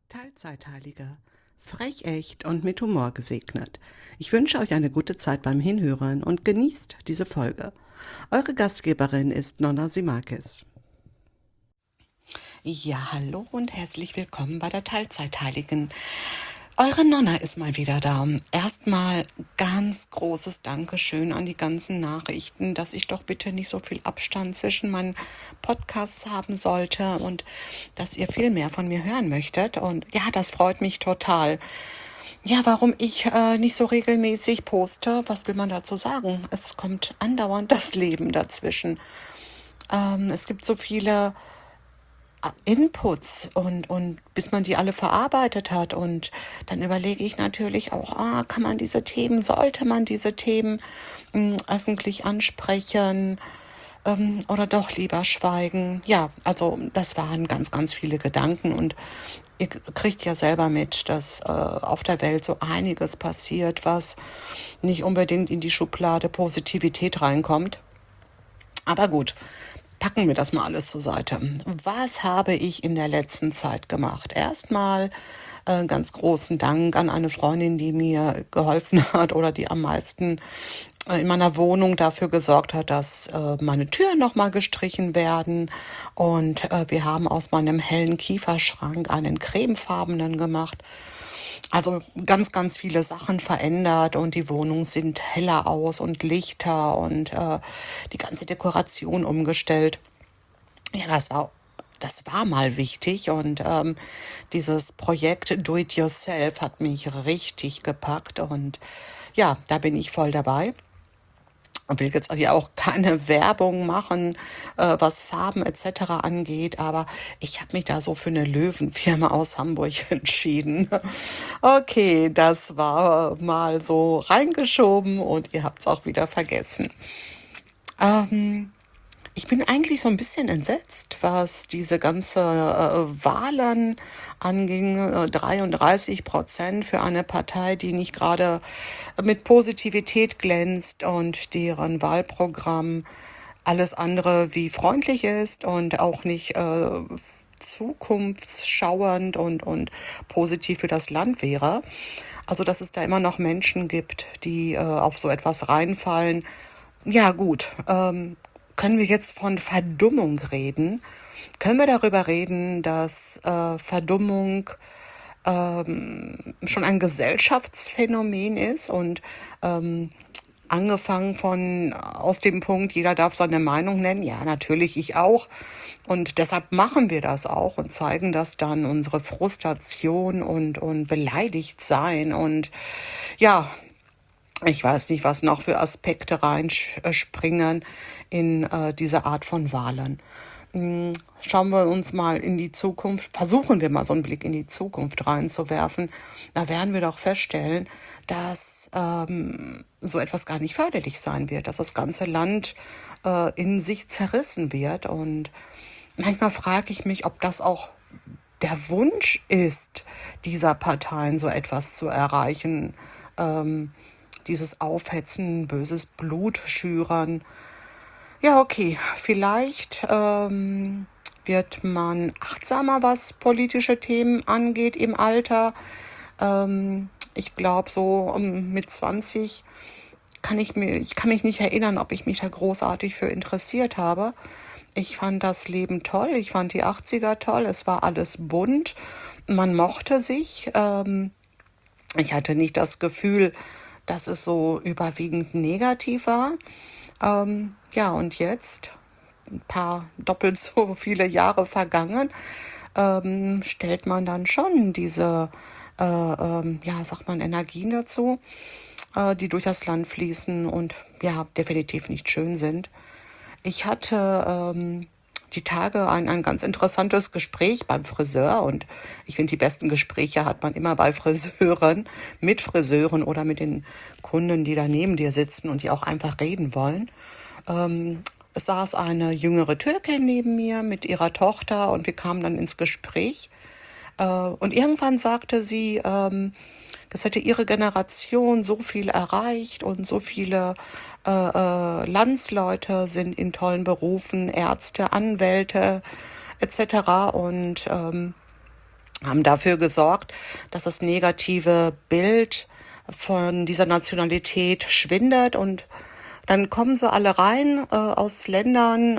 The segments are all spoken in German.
Teilzeitheiliger. Frech, echt und mit Humor gesegnet. Ich wünsche euch eine gute Zeit beim Hinhören und genießt diese Folge. Eure Gastgeberin ist Nonna Simakis. Ja, hallo und herzlich willkommen bei der Teilzeitheiligen. Eure Nonna ist mal wieder da. Erstmal ganz großes Dankeschön an die ganzen Nachrichten, dass ich doch bitte nicht so viel Abstand zwischen meinen Podcasts haben sollte und dass ihr viel mehr von mir hören möchtet. Und ja, das freut mich total. Ja, warum ich nicht so regelmäßig poste, was will man dazu sagen? Es kommt andauernd das Leben dazwischen. Es gibt so viele Inputs und bis man die alle verarbeitet hat. Und dann überlege ich natürlich auch, kann man diese Themen, sollte man diese Themen öffentlich ansprechen oder doch lieber schweigen? Ja, also das waren ganz, ganz viele Gedanken und ihr kriegt ja selber mit, dass auf der Welt so einiges passiert, was nicht unbedingt in die Schublade Positivität reinkommt. Aber gut, packen wir das mal alles zur Seite. Was habe ich in der letzten Zeit gemacht? Erstmal ganz großen Dank an eine Freundin, die mir geholfen hat oder die am meisten in meiner Wohnung dafür gesorgt hat, dass meine Türen nochmal gestrichen werden. Und wir haben aus meinem hellen Kieferschrank einen cremefarbenen gemacht. Also ganz, ganz viele Sachen verändert und die Wohnung sieht heller aus und lichter und die ganze Dekoration umgestellt. Ja, das war mal wichtig und dieses Projekt Do It Yourself hat mich richtig gepackt und ja, da bin ich voll dabei. Ich will jetzt hier auch keine Werbung machen, was Farben etc. angeht, aber ich habe mich da so für eine Löwenfirma aus Hamburg entschieden. Okay, das war mal so reingeschoben und ihr habt es auch wieder vergessen. Ich bin eigentlich so ein bisschen entsetzt, was diese ganze Wahlen anging. 33% für eine Partei, die nicht gerade mit Positivität glänzt und deren Wahlprogramm alles andere wie freundlich ist und auch nicht zukunftsschauernd und positiv für das Land wäre. Also, dass es da immer noch Menschen gibt, die auf so etwas reinfallen. Ja, gut. Können wir jetzt von Verdummung reden? Können wir darüber reden, dass Verdummung schon ein Gesellschaftsphänomen ist und angefangen von aus dem Punkt, jeder darf seine Meinung nennen. Ja, natürlich, ich auch. Und deshalb machen wir das auch und zeigen das dann, unsere Frustration und beleidigt sein. Und ja, ich weiß nicht, was noch für Aspekte reinspringen in diese Art von Wahlen. Schauen wir uns mal in die Zukunft, versuchen wir mal so einen Blick in die Zukunft reinzuwerfen. Da werden wir doch feststellen, dass so etwas gar nicht förderlich sein wird, dass das ganze Land in sich zerrissen wird. Und manchmal frage ich mich, ob das auch der Wunsch ist, dieser Parteien so etwas zu erreichen. Dieses Aufhetzen, böses Blut schüren. Ja, okay, vielleicht wird man achtsamer, was politische Themen angeht im Alter. Ich glaube, so mit 20 ich kann mich nicht erinnern, ob ich mich da großartig für interessiert habe. Ich fand das Leben toll, ich fand die 80er toll, es war alles bunt, man mochte sich. Ich hatte nicht das Gefühl, dass es so überwiegend negativ war. Ja, und jetzt, ein paar doppelt so viele Jahre vergangen, stellt man dann schon diese, ja, sagt man, Energien dazu, die durch das Land fließen und ja, definitiv nicht schön sind. Ich hatte die Tage ein ganz interessantes Gespräch beim Friseur und ich finde, die besten Gespräche hat man immer bei Friseuren, mit Friseuren oder mit den Kunden, die da neben dir sitzen und die auch einfach reden wollen. Es saß eine jüngere Türkin neben mir mit ihrer Tochter und wir kamen dann ins Gespräch. Und irgendwann sagte sie, das hätte ihre Generation so viel erreicht und so viele Landsleute sind in tollen Berufen, Ärzte, Anwälte etc. Und haben dafür gesorgt, dass das negative Bild von dieser Nationalität schwindet und dann kommen sie alle rein aus Ländern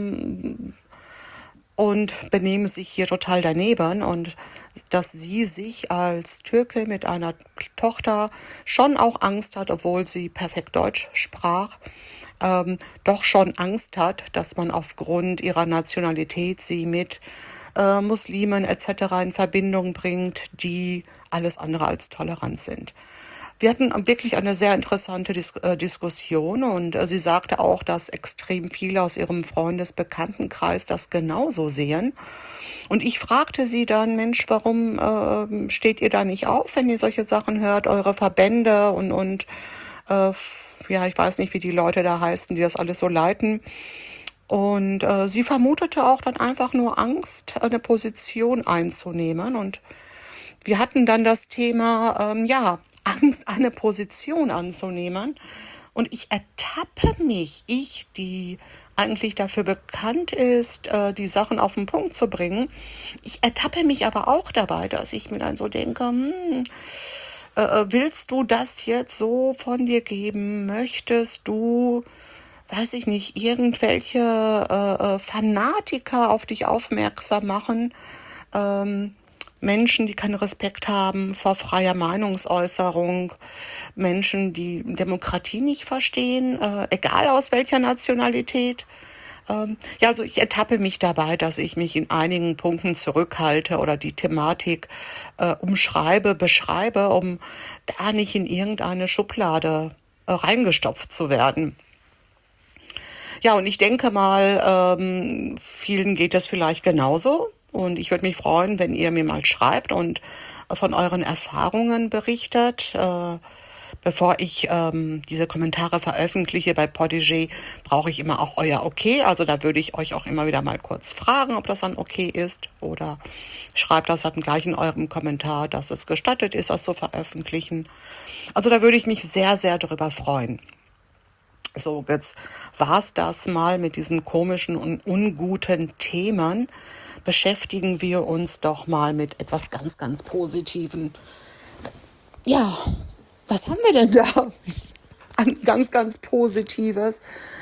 und benehmen sich hier total daneben und dass sie sich als Türke mit einer Tochter schon auch Angst hat, obwohl sie perfekt Deutsch sprach, doch schon Angst hat, dass man aufgrund ihrer Nationalität sie mit Muslimen etc. in Verbindung bringt, die alles andere als tolerant sind. Wir hatten wirklich eine sehr interessante Diskussion und sie sagte auch, dass extrem viele aus ihrem Freundesbekanntenkreis das genauso sehen. Und ich fragte sie dann, Mensch, warum steht ihr da nicht auf, wenn ihr solche Sachen hört, eure Verbände und ja, ich weiß nicht, wie die Leute da heißen, die das alles so leiten. Und sie vermutete auch dann einfach nur Angst, eine Position einzunehmen. Und wir hatten dann das Thema, ja, Angst, eine Position anzunehmen. Und ich ertappe mich, ich, die eigentlich dafür bekannt ist, die Sachen auf den Punkt zu bringen, ich ertappe mich aber auch dabei, dass ich mir dann so denke, willst du das jetzt so von dir geben? Möchtest du, weiß ich nicht, irgendwelche Fanatiker auf dich aufmerksam machen? Menschen, die keinen Respekt haben vor freier Meinungsäußerung, Menschen, die Demokratie nicht verstehen, egal aus welcher Nationalität. Ja, also ich ertappe mich dabei, dass ich mich in einigen Punkten zurückhalte oder die Thematik umschreibe, beschreibe, um da nicht in irgendeine Schublade reingestopft zu werden. Ja, und ich denke mal, vielen geht das vielleicht genauso. Und ich würde mich freuen, wenn ihr mir mal schreibt und von euren Erfahrungen berichtet. Bevor ich diese Kommentare veröffentliche bei Podigy, brauche ich immer auch euer Okay. Also da würde ich euch auch immer wieder mal kurz fragen, ob das dann okay ist. Oder schreibt das dann gleich in eurem Kommentar, dass es gestattet ist, das zu veröffentlichen. Also da würde ich mich sehr, sehr darüber freuen. So, jetzt war's das mal mit diesen komischen und unguten Themen. Beschäftigen wir uns doch mal mit etwas ganz, ganz Positiven. Ja, was haben wir denn da an ganz, ganz Positives?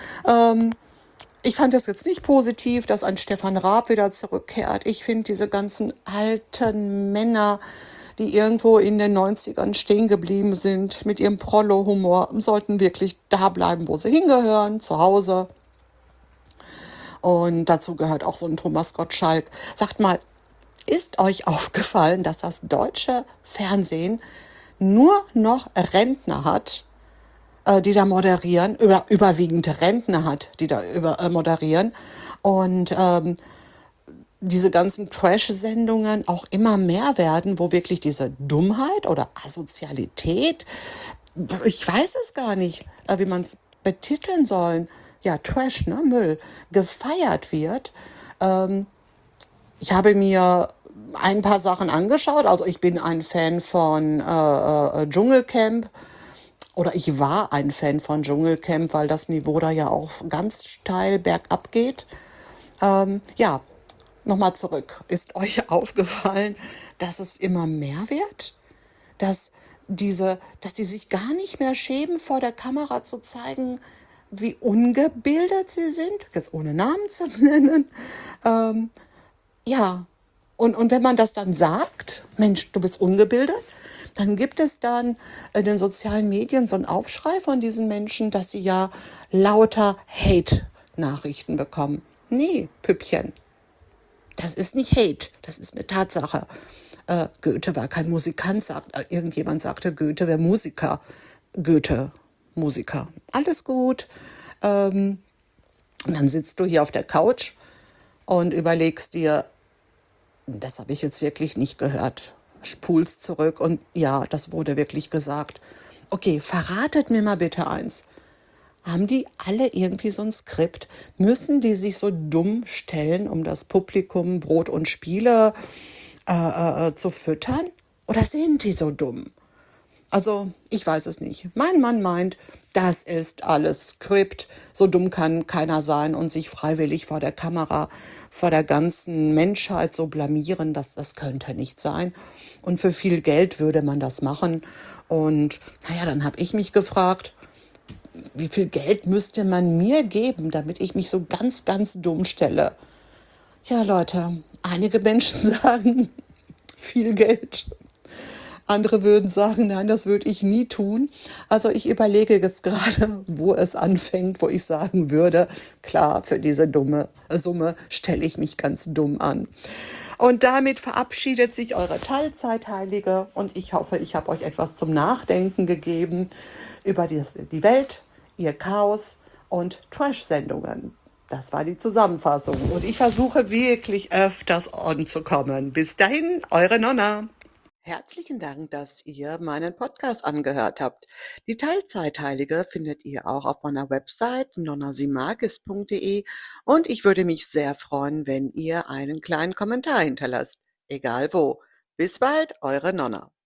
Ich fand das jetzt nicht positiv, dass ein Stefan Raab wieder zurückkehrt. Ich finde diese ganzen alten Männer, die irgendwo in den 90ern stehen geblieben sind mit ihrem Prollo-Humor, sollten wirklich da bleiben, wo sie hingehören, zu Hause. Und dazu gehört auch so ein Thomas Gottschalk. Sagt mal, ist euch aufgefallen, dass das deutsche Fernsehen nur noch Rentner hat, die da moderieren, überwiegend Rentner hat, die da moderieren und diese ganzen Trash-Sendungen auch immer mehr werden, wo wirklich diese Dummheit oder Asozialität, ich weiß es gar nicht, wie man es betiteln soll, ja, Trash, ne, Müll, gefeiert wird. Ich habe mir ein paar Sachen angeschaut, also ich bin ein Fan von Dschungelcamp, oder ich war ein Fan von Dschungelcamp, weil das Niveau da ja auch ganz steil bergab geht. Ja, nochmal zurück. Ist euch aufgefallen, dass es immer mehr wird? Dass die sich gar nicht mehr schämen, vor der Kamera zu zeigen, wie ungebildet sie sind, jetzt ohne Namen zu nennen. Ja, und wenn man das dann sagt, Mensch, du bist ungebildet, dann gibt es dann in den sozialen Medien so einen Aufschrei von diesen Menschen, dass sie ja lauter Hate-Nachrichten bekommen. Nee, Püppchen, das ist nicht Hate, das ist eine Tatsache. Goethe war kein Musikant, irgendjemand sagte, Goethe wäre Musiker. Goethe, Musiker. Alles gut. Und dann sitzt du hier auf der Couch und überlegst dir, das habe ich jetzt wirklich nicht gehört. Spulst zurück und ja, das wurde wirklich gesagt. Okay, verratet mir mal bitte eins. Haben die alle irgendwie so ein Skript? Müssen die sich so dumm stellen, um das Publikum Brot und Spiele zu füttern? Oder sind die so dumm? Also, ich weiß es nicht. Mein Mann meint, das ist alles Skript. So dumm kann keiner sein und sich freiwillig vor der Kamera, vor der ganzen Menschheit so blamieren, das könnte nicht sein. Und für viel Geld würde man das machen. Und naja, dann habe ich mich gefragt, wie viel Geld müsste man mir geben, damit ich mich so ganz, ganz dumm stelle? Ja, Leute, einige Menschen sagen viel Geld. Andere würden sagen, nein, das würde ich nie tun. Also ich überlege jetzt gerade, wo es anfängt, wo ich sagen würde, klar, für diese dumme Summe stelle ich mich ganz dumm an. Und damit verabschiedet sich eure Teilzeitheilige und ich hoffe, ich habe euch etwas zum Nachdenken gegeben über die Welt, ihr Chaos und Trash-Sendungen. Das war die Zusammenfassung und ich versuche wirklich öfters on zu kommen. Bis dahin, eure Nonna. Herzlichen Dank, dass ihr meinen Podcast angehört habt. Die Teilzeitheilige findet ihr auch auf meiner Website nonnasimagis.de und ich würde mich sehr freuen, wenn ihr einen kleinen Kommentar hinterlasst. Egal wo. Bis bald, eure Nonna.